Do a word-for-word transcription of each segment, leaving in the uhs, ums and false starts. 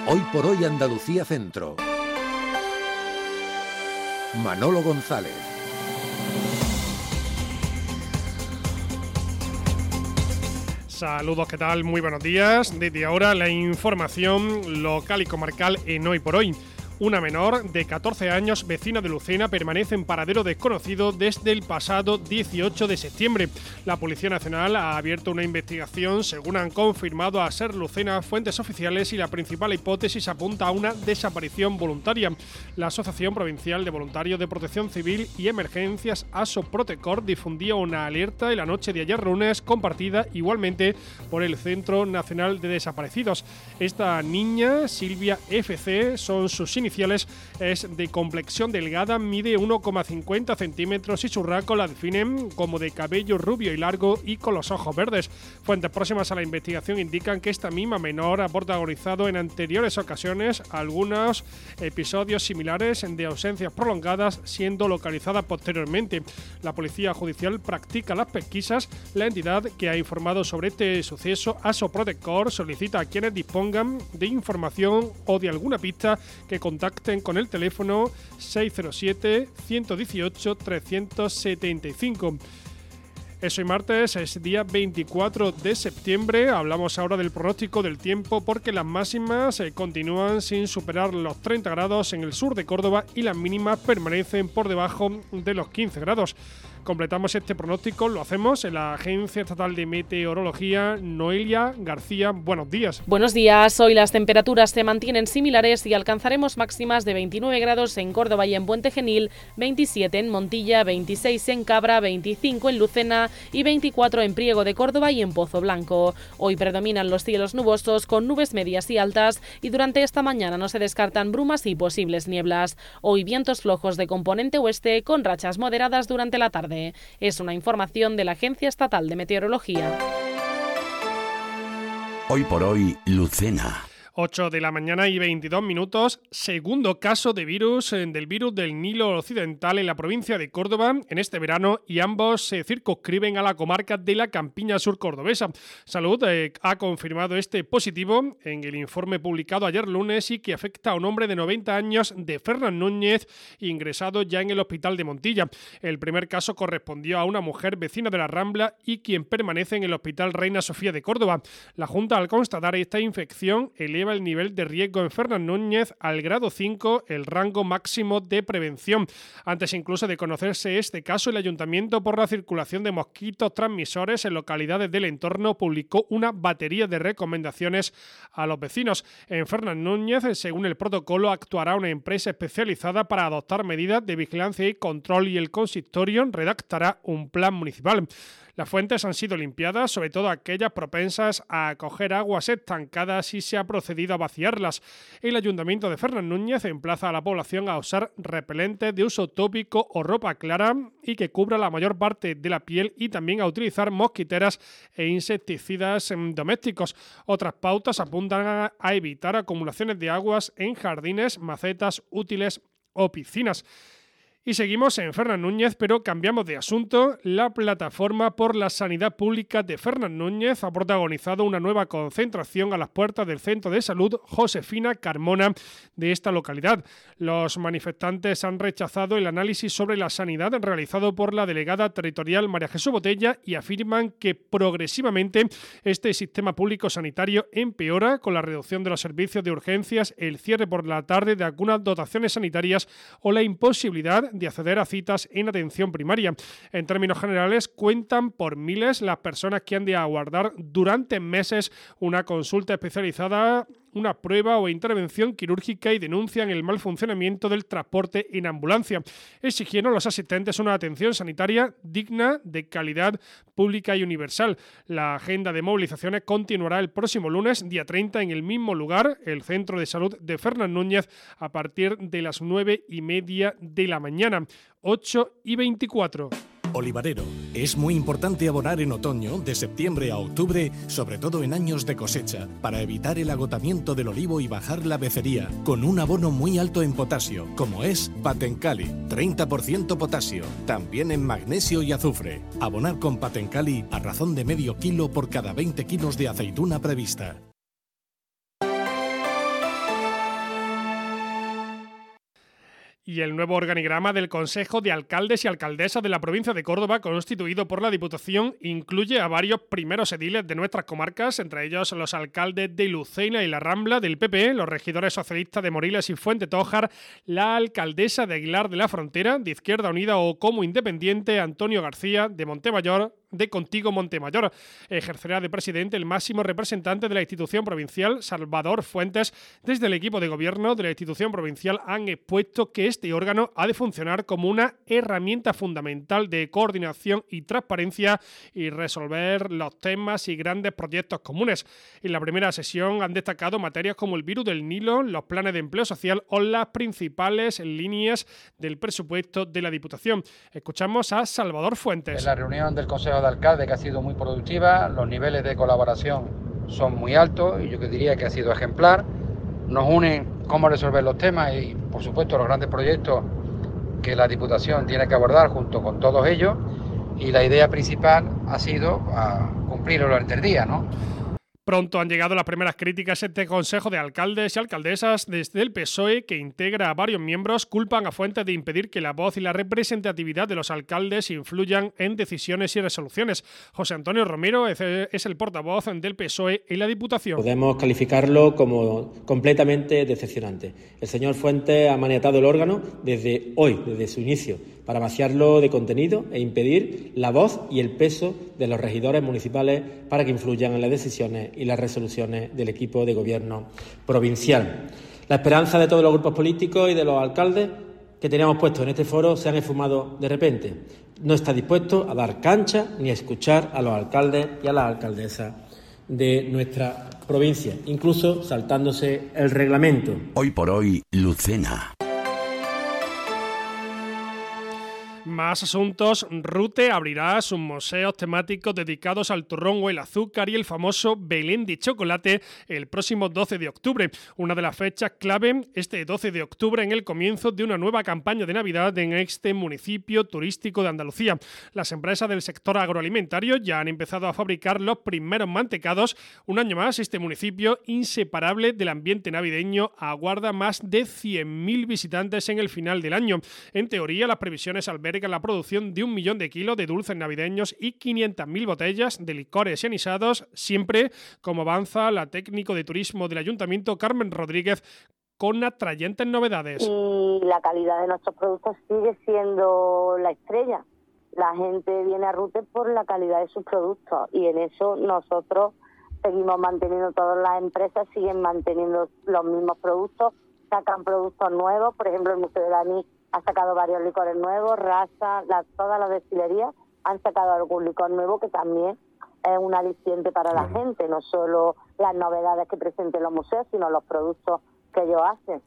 Hoy por hoy Andalucía Centro. Manolo González. Saludos, ¿qué tal? Muy buenos días. Desde ahora la información local y comarcal en Hoy por Hoy. Una menor de catorce años, vecina de Lucena, permanece en paradero desconocido desde el pasado dieciocho de septiembre. La Policía Nacional ha abierto una investigación, según han confirmado a Ser Lucena fuentes oficiales, y la principal hipótesis apunta a una desaparición voluntaria. La Asociación Provincial de Voluntarios de Protección Civil y Emergencias, ASO Protecor, difundía una alerta en la noche de ayer lunes, compartida igualmente por el Centro Nacional de Desaparecidos. Esta niña, Silvia F C, son sus iniciales. Es de complexión delgada, mide uno coma cincuenta centímetros y su rasgo la definen como de cabello rubio y largo y con los ojos verdes. Fuentes próximas a la investigación indican que esta misma menor ha protagonizado en anteriores ocasiones algunos episodios similares de ausencias prolongadas, siendo localizada posteriormente. La Policía Judicial practica las pesquisas. La entidad que ha informado sobre este suceso, ASO Protecor, solicita a quienes dispongan de información o de alguna pista que contacten con el teléfono seis cero siete, uno uno ocho, tres siete cinco. Es hoy martes, es día veinticuatro de septiembre. Hablamos ahora del pronóstico del tiempo, porque las máximas eh, continúan sin superar los treinta grados en el sur de Córdoba y las mínimas permanecen por debajo de los quince grados. Completamos este pronóstico, lo hacemos en la Agencia Estatal de Meteorología. Noelia García, buenos días. Buenos días. Hoy las temperaturas se mantienen similares y alcanzaremos máximas de veintinueve grados en Córdoba y en Puente Genil, veintisiete en Montilla, veintiséis en Cabra, veinticinco en Lucena y veinticuatro en Priego de Córdoba y en Pozo Blanco. Hoy predominan los cielos nubosos con nubes medias y altas, y durante esta mañana no se descartan brumas y posibles nieblas. Hoy vientos flojos de componente oeste con rachas moderadas durante la tarde. Es una información de la Agencia Estatal de Meteorología. Hoy por hoy, Lucena. ocho de la mañana y veintidós minutos. Segundo caso de virus del virus del Nilo Occidental en la provincia de Córdoba en este verano, y ambos se circunscriben a la comarca de la Campiña Sur cordobesa. Salud eh, ha confirmado este positivo en el informe publicado ayer lunes y que afecta a un hombre de noventa años de Fernán Núñez, ingresado ya en el hospital de Montilla. El primer caso correspondió a una mujer vecina de la Rambla y quien permanece en el hospital Reina Sofía de Córdoba. La Junta, al constatar esta infección, eleva el nivel de riesgo en Fernán Núñez al grado cinco, el rango máximo de prevención. Antes incluso de conocerse este caso, el Ayuntamiento, por la circulación de mosquitos transmisores en localidades del entorno, publicó una batería de recomendaciones a los vecinos. En Fernán Núñez, según el protocolo, actuará una empresa especializada para adoptar medidas de vigilancia y control, y el consistorio redactará un plan municipal. Las fuentes han sido limpiadas, sobre todo aquellas propensas a acoger aguas estancadas, y se ha procedido a vaciarlas. El Ayuntamiento de Fernán Núñez emplaza a la población a usar repelentes de uso tópico o ropa clara y que cubra la mayor parte de la piel, y también a utilizar mosquiteras e insecticidas domésticos. Otras pautas apuntan a, a evitar acumulaciones de aguas en jardines, macetas, útiles o piscinas. Y seguimos en Fernán Núñez, pero cambiamos de asunto. La Plataforma por la Sanidad Pública de Fernán Núñez ha protagonizado una nueva concentración a las puertas del Centro de Salud Josefina Carmona de esta localidad. Los manifestantes han rechazado el análisis sobre la sanidad realizado por la delegada territorial María Jesús Botella y afirman que progresivamente este sistema público sanitario empeora con la reducción de los servicios de urgencias, el cierre por la tarde de algunas dotaciones sanitarias o la imposibilidad de acceder a citas en atención primaria. En términos generales, cuentan por miles las personas que han de aguardar durante meses una consulta especializada, una prueba o intervención quirúrgica, y denuncian el mal funcionamiento del transporte en ambulancia. Exigieron los asistentes una atención sanitaria digna, de calidad, pública y universal. La agenda de movilizaciones continuará el próximo lunes, día treinta, en el mismo lugar, el Centro de Salud de Fernán Núñez, a partir de las nueve y media de la mañana. ocho y veinticuatro. Olivarero. Es muy importante abonar en otoño, de septiembre a octubre, sobre todo en años de cosecha, para evitar el agotamiento del olivo y bajar la becería, con un abono muy alto en potasio, como es Patencali, treinta por ciento potasio, también en magnesio y azufre. Abonar con Patencali a razón de medio kilo por cada veinte kilos de aceituna prevista. Y el nuevo organigrama del Consejo de Alcaldes y Alcaldesas de la provincia de Córdoba, constituido por la Diputación, incluye a varios primeros ediles de nuestras comarcas, entre ellos los alcaldes de Lucena y La Rambla del P P, los regidores socialistas de Moriles y Fuente Tójar, la alcaldesa de Aguilar de la Frontera, de Izquierda Unida o como independiente, Antonio García, de Montemayor, de Contigo Montemayor. Ejercerá de presidente el máximo representante de la institución provincial, Salvador Fuentes. Desde el equipo de gobierno de la institución provincial han expuesto que este órgano ha de funcionar como una herramienta fundamental de coordinación y transparencia y resolver los temas y grandes proyectos comunes. En la primera sesión han destacado materias como el virus del Nilo, los planes de empleo social o las principales líneas del presupuesto de la Diputación. Escuchamos a Salvador Fuentes. En la reunión del Consejo de Alcaldes, que ha sido muy productiva, los niveles de colaboración son muy altos y yo que diría que ha sido ejemplar. Nos unen cómo resolver los temas y, por supuesto, los grandes proyectos que la Diputación tiene que abordar junto con todos ellos, y la idea principal ha sido a cumplir el orden del día, ¿no? Pronto han llegado las primeras críticas a este Consejo de Alcaldes y Alcaldesas. Desde el P S O E, que integra a varios miembros, culpan a Fuentes de impedir que la voz y la representatividad de los alcaldes influyan en decisiones y resoluciones. José Antonio Romero es el portavoz del P S O E en la Diputación. Podemos calificarlo como completamente decepcionante. El señor Fuentes ha maniatado el órgano desde hoy, desde su inicio, para vaciarlo de contenido e impedir la voz y el peso de los regidores municipales para que influyan en las decisiones y las resoluciones del equipo de gobierno provincial. La esperanza de todos los grupos políticos y de los alcaldes que teníamos puestos en este foro se han esfumado de repente. No está dispuesto a dar cancha ni a escuchar a los alcaldes y a las alcaldesas de nuestra provincia, incluso saltándose el reglamento. Hoy por hoy, Lucena. Más asuntos. Rute abrirá sus museos temáticos dedicados al turrón o el azúcar y el famoso Belén de chocolate el próximo doce de octubre. Una de las fechas clave este doce de octubre en el comienzo de una nueva campaña de Navidad en este municipio turístico de Andalucía. Las empresas del sector agroalimentario ya han empezado a fabricar los primeros mantecados. Un año más, este municipio, inseparable del ambiente navideño, aguarda más de cien mil visitantes en el final del año. En teoría, las previsiones albergan la producción de un millón de kilos de dulces navideños y quinientas mil botellas de licores y anisados, siempre, como avanza la técnico de turismo del Ayuntamiento, Carmen Rodríguez, con atrayentes novedades. Y la calidad de nuestros productos sigue siendo la estrella. La gente viene a Rute por la calidad de sus productos y en eso nosotros seguimos manteniendo, todas las empresas siguen manteniendo los mismos productos, sacan productos nuevos. Por ejemplo, el Museo de Dani ha sacado varios licores nuevos, Rasa, la, todas las destilerías han sacado algún licor nuevo que también es un aliciente para la gente, no solo las novedades que presenten los museos, sino los productos que ellos hacen.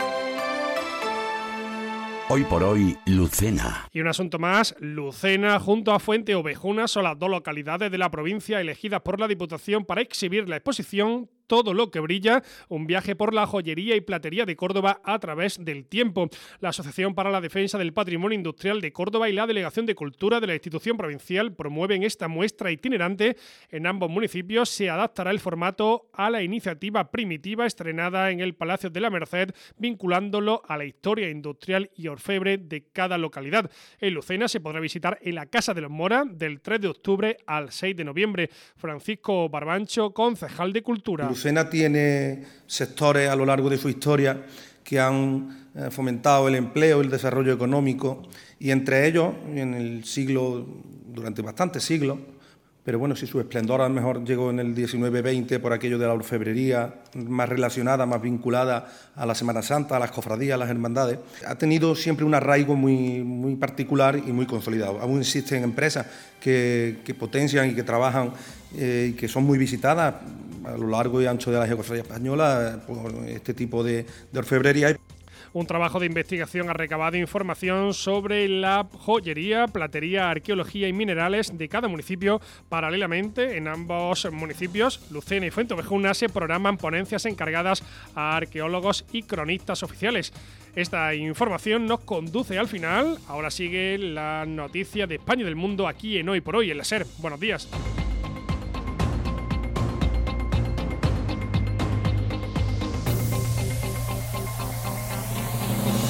Hoy por hoy, Lucena. Y un asunto más, Lucena junto a Fuente Ovejuna son las dos localidades de la provincia elegidas por la Diputación para exhibir la exposición Todo lo que brilla, un viaje por la joyería y platería de Córdoba a través del tiempo. La Asociación para la Defensa del Patrimonio Industrial de Córdoba y la Delegación de Cultura de la institución provincial promueven esta muestra itinerante. En ambos municipios se adaptará el formato a la iniciativa primitiva estrenada en el Palacio de la Merced, vinculándolo a la historia industrial y orfebre de cada localidad. En Lucena se podrá visitar en la Casa de los Mora del tres de octubre al seis de noviembre. Francisco Barbancho, concejal de Cultura. Lucena tiene sectores a lo largo de su historia que han eh, fomentado el empleo y el desarrollo económico, y entre ellos, en el siglo, durante bastantes siglos, pero bueno, si su esplendor a lo mejor llegó en el diecinueve veinte por aquello de la orfebrería, más relacionada, más vinculada a la Semana Santa, a las cofradías, a las hermandades, ha tenido siempre un arraigo muy, muy particular y muy consolidado. Aún existen empresas que, que potencian y que trabajan eh, y que son muy visitadas a lo largo y ancho de la geografía española por este tipo de, de orfebrería. Un trabajo de investigación ha recabado información sobre la joyería, platería, arqueología y minerales de cada municipio. Paralelamente, en ambos municipios, Lucena y Fuente Ovejuna, se programan ponencias encargadas a arqueólogos y cronistas oficiales. Esta información nos conduce al final. Ahora sigue la noticia de España y del mundo aquí en Hoy por Hoy, en la SER. Buenos días.